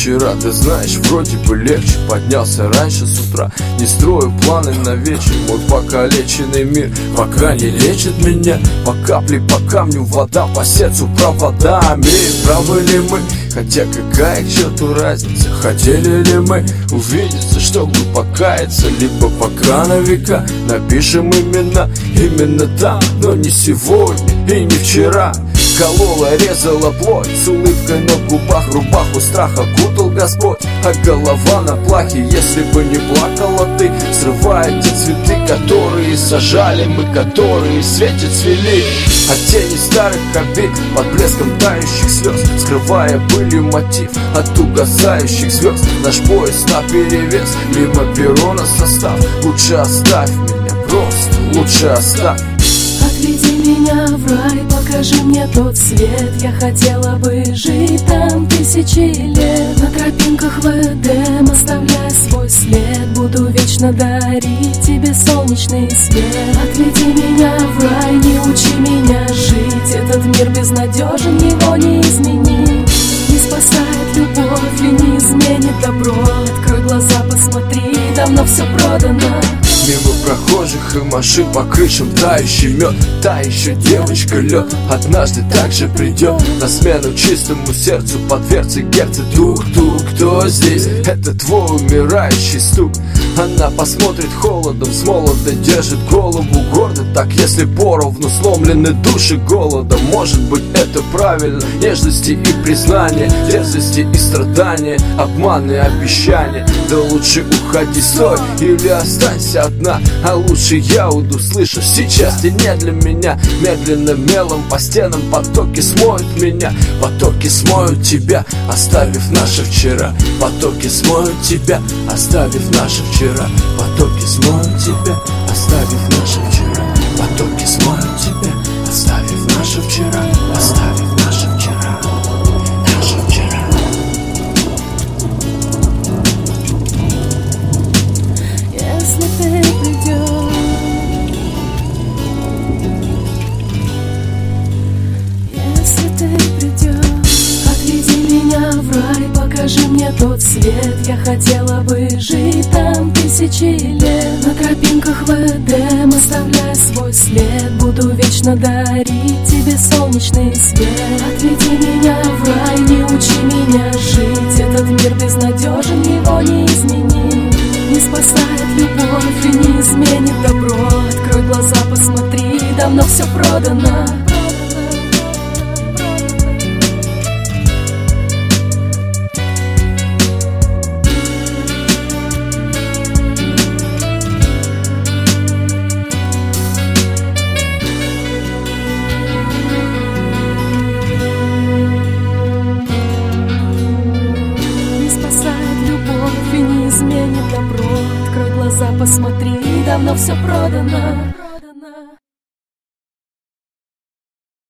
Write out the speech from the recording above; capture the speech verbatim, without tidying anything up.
вчера. Ты знаешь, вроде бы легче, поднялся раньше с утра. Не строю планы на вечер, мой покалеченный мир пока не лечит меня. По капле, по камню вода, по сердцу проводами. Правы ли мы? Хотя какая к черту разница? Хотели ли мы увидеться, чтобы покаяться? Либо пока на века напишем имена именно там, но не сегодня и не вчера. Колола, резала плоть, с улыбкой на губах, рубаху страха кутал Господь. А голова на плахе, если бы не плакала ты, срывая те цветы, которые сажали мы, которые светят цвели. От тени старых обид, под блеском тающих слез, скрывая пылью мотив от угасающих звезд. Наш поезд наперевес, мимо перрона состав. Лучше оставь меня, просто лучше оставь. Отведи меня в рай, покажи мне тот свет. Я хотела бы жить там тысячи лет. На тропинках в Эдем, оставляя свой след, буду вечно дарить тебе солнечный свет. Отведи меня в рай, не учи меня жить. Этот мир безнадежен, его не изменить. Не спасает любовь и не изменит добро. Открой глаза, посмотри, давно все продано. Мимо прохожих и машин по крышам тающий мед. Та еще девочка лед однажды также придет на смену чистому сердцу под дверцей герцы. Тук-тук, кто здесь? Это твой умирающий стук. Она посмотрит холодом, с молода держит голову гордо. Так если поровну сломлены души голодом, может быть это правильно. Нежности и признания, дерзости и страдания, обманы и обещания. Да лучше уходи, стой или останься одна. А лучше я уйду, слышишь, сейчас ты не для меня. Медленно мелом по стенам потоки смоют меня. Потоки смоют тебя, оставив наше вчера. Потоки смоют тебя, оставив наше вчера. Потоки смоют тебя, оставив наше вчера. Потоки смоют тебя, оставив наше вчера. Оставив наше вчера. Наше вчера. Если ты придешь, если ты придешь, отведи меня в рай, покажи мне тот свет. Я хотела бы жить там тысячи лет. На тропинках в Эдем, оставляя свой след, буду вечно дарить тебе солнечный свет. Отведи меня в рай, не учи меня жить. Этот мир безнадежен, его не изменить. Не спасает любовь и не изменит добро. Открой глаза, посмотри, давно все продано. Изменит добро. Открой глаза, посмотри, давно все продано.